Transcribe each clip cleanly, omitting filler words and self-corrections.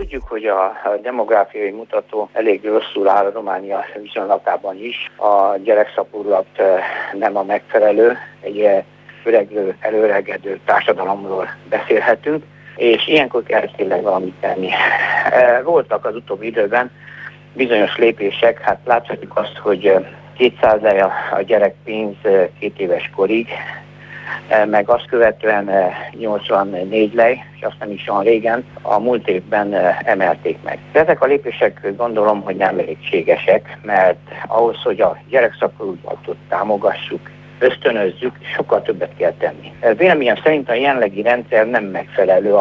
tudjuk, hogy a demográfiai mutató elég rosszul áll a Románia viszonylatában is. A gyerekszaporulat nem a megfelelő, egy öreglő, előregedő társadalomról beszélhetünk, és ilyenkor kell tényleg valamit tenni. Voltak az utóbbi időben bizonyos lépések, hát láthatjuk azt, hogy 200 lej a gyerekpénz 2 éves korig, meg azt követően 84 lej, és azt nem is olyan régen, a múlt évben emelték meg. De ezek a lépések gondolom, hogy nem elégségesek, mert ahhoz, hogy a gyerekszaporulatot támogassuk, ösztönözzük, sokkal többet kell tenni. Véleményem szerint a jelenlegi rendszer nem megfelelő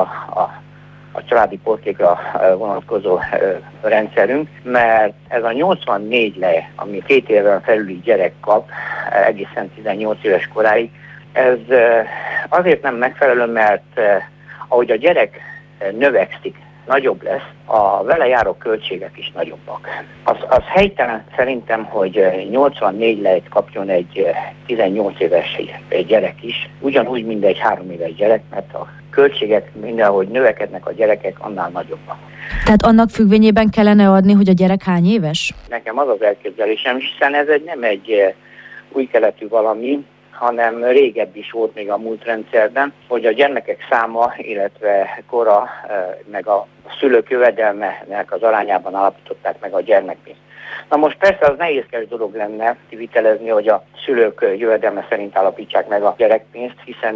a családi portékra vonatkozó rendszerünk, mert ez a 84 lej, ami 2 éven felüli gyerek kap egészen 18 éves koráig, ez azért nem megfelelő, mert ahogy a gyerek növekszik, nagyobb lesz, a vele járó költségek is nagyobbak. Az helytelen szerintem, hogy 84 lejt kapjon egy 18 éves gyerek is, ugyanúgy, mint egy 3 éves gyerek, mert a költségek mindenhogy növekednek a gyerekek, annál nagyobbak. Tehát annak függvényében kellene adni, hogy a gyerek hány éves? Nekem az az elképzelésem, hiszen ez nem egy új keletű valami, hanem régebb is volt még a múlt rendszerben, hogy a gyermekek száma, illetve kora, meg a szülők jövedelmének az arányában alapították meg a gyermekpénzt. Na most persze az nehézkes dolog lenne kivitelezni, hogy a szülők jövedelme szerint állapítsák meg a gyerekpénzt, hiszen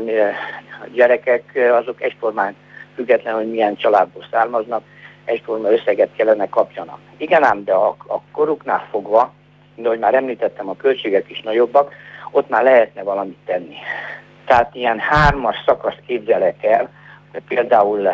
a gyerekek azok egyformán függetlenül, hogy milyen családból származnak, egyforma összeget kellene kapjanak. Igen ám, de a koruknál fogva, de ahogy már említettem, a költségek is nagyobbak, ott már lehetne valamit tenni. Tehát ilyen 3-as szakaszt képzelek el, például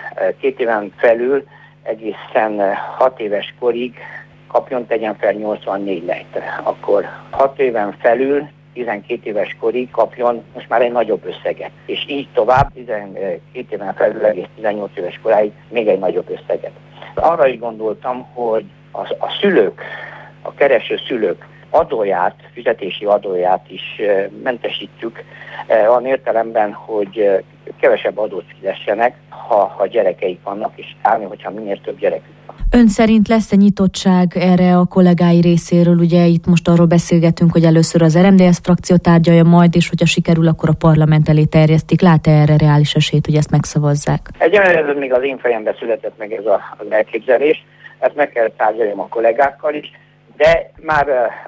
2 éven felül egészen 6 éves korig tegyen fel 84 lejt. Akkor 6 éven felül 12 éves korig kapjon most már egy nagyobb összeget. És így tovább 12 éven felül egész 18 éves koráig még egy nagyobb összeget. Arra is gondoltam, hogy a szülők, a kereső szülők adóját, fizetési adóját is mentesítjük olyan értelemben, hogy kevesebb adót fizessenek, ha gyerekeik vannak, és állni, hogyha minél több gyerekük van. Ön szerint lesz-e nyitottság erre a kollégái részéről? Ugye itt most arról beszélgetünk, hogy először az RMDSZ frakció tárgyalja majd, és hogyha sikerül, akkor a parlament elé terjesztik. Lát-e erre reális esélyt, hogy ezt megszavazzák? Egyelőre még az én fejembe született meg ez az elképzelés, ezt meg kell tárgyaljam a kollégákkal is, de már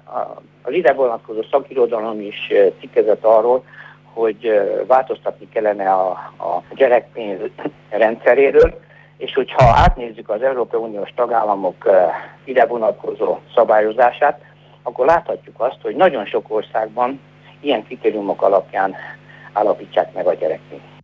az ide vonatkozó szakirodalom is cikkezett arról, hogy változtatni kellene a gyerekpénz rendszeréről, és hogyha átnézzük az Európai Uniós tagállamok ide vonatkozó szabályozását, akkor láthatjuk azt, hogy nagyon sok országban ilyen kritériumok alapján állapítsák meg a gyerekpénzt.